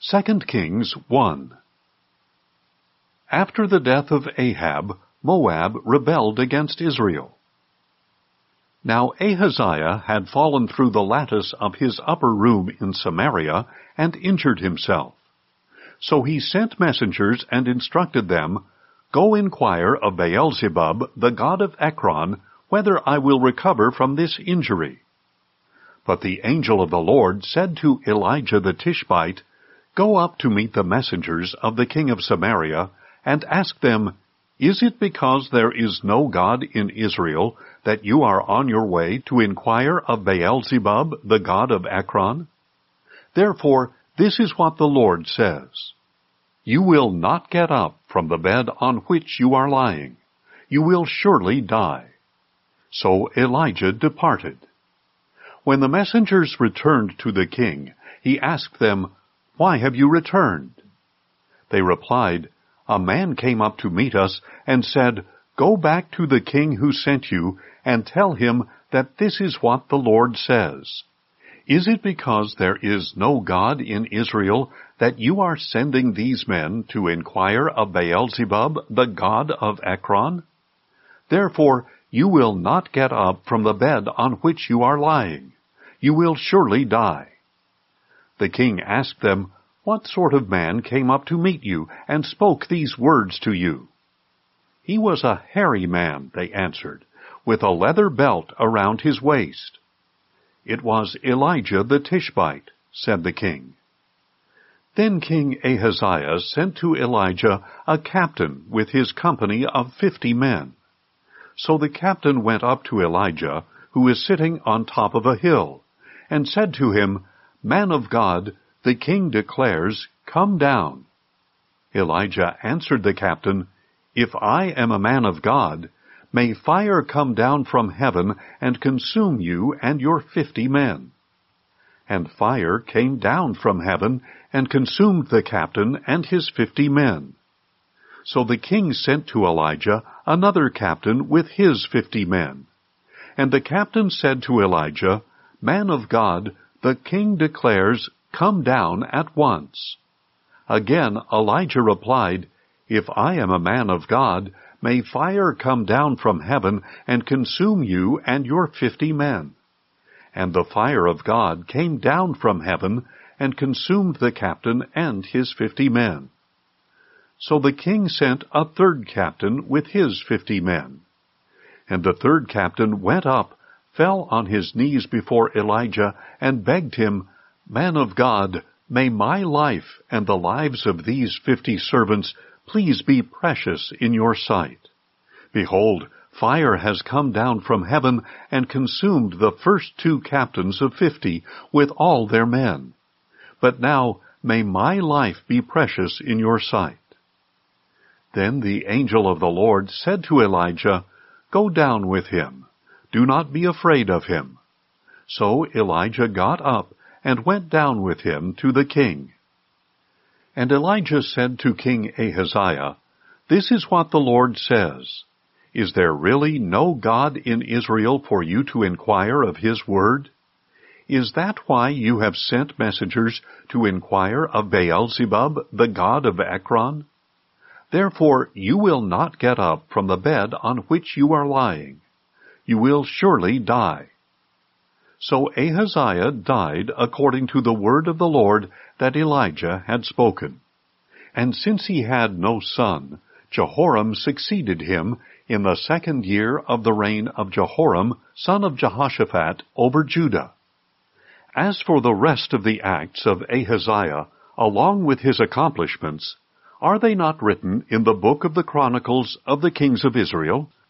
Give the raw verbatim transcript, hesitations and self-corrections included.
Second Kings one. After the death of Ahab, Moab rebelled against Israel. Now Ahaziah had fallen through the lattice of his upper room in Samaria and injured himself. So he sent messengers and instructed them, Go inquire of Beelzebub, the god of Ekron, whether I will recover from this injury. But the angel of the Lord said to Elijah the Tishbite, Go up to meet the messengers of the king of Samaria, and ask them, Is it because there is no God in Israel that you are on your way to inquire of Beelzebub, the god of Ekron? Therefore, this is what the Lord says. You will not get up from the bed on which you are lying. You will surely die. So Elijah departed. When the messengers returned to the king, he asked them, Why have you returned? They replied, A man came up to meet us and said, Go back to the king who sent you and tell him that this is what the Lord says. Is it because there is no God in Israel that you are sending these men to inquire of Beelzebub, the god of Ekron? Therefore, you will not get up from the bed on which you are lying. You will surely die. The king asked them, What sort of man came up to meet you and spoke these words to you? He was a hairy man, they answered, with a leather belt around his waist. It was Elijah the Tishbite, said the king. Then King Ahaziah sent to Elijah a captain with his company of fifty men. So the captain went up to Elijah, who was sitting on top of a hill, and said to him, Man of God, the king declares, Come down. Elijah answered the captain, If I am a man of God, may fire come down from heaven and consume you and your fifty men. And fire came down from heaven and consumed the captain and his fifty men. So the king sent to Elijah another captain with his fifty men. And the captain said to Elijah, Man of God, the king declares, Come down at once. Again Elijah replied, If I am a man of God, may fire come down from heaven and consume you and your fifty men. And the fire of God came down from heaven and consumed the captain and his fifty men. So the king sent a third captain with his fifty men. And the third captain went up, fell on his knees before Elijah, and begged him, Man of God, may my life and the lives of these fifty servants please be precious in your sight. Behold, fire has come down from heaven and consumed the first two captains of fifty with all their men. But now may my life be precious in your sight. Then the angel of the Lord said to Elijah, Go down with him. Do not be afraid of him. So Elijah got up and went down with him to the king. And Elijah said to King Ahaziah, This is what the Lord says. Is there really no God in Israel for you to inquire of his word? Is that why you have sent messengers to inquire of Beelzebub, the god of Ekron? Therefore you will not get up from the bed on which you are lying. You will surely die. So Ahaziah died according to the word of the Lord that Elijah had spoken. And since he had no son, Jehoram succeeded him in the second year of the reign of Jehoram, son of Jehoshaphat, over Judah. As for the rest of the acts of Ahaziah, along with his accomplishments, are they not written in the book of the Chronicles of the Kings of Israel?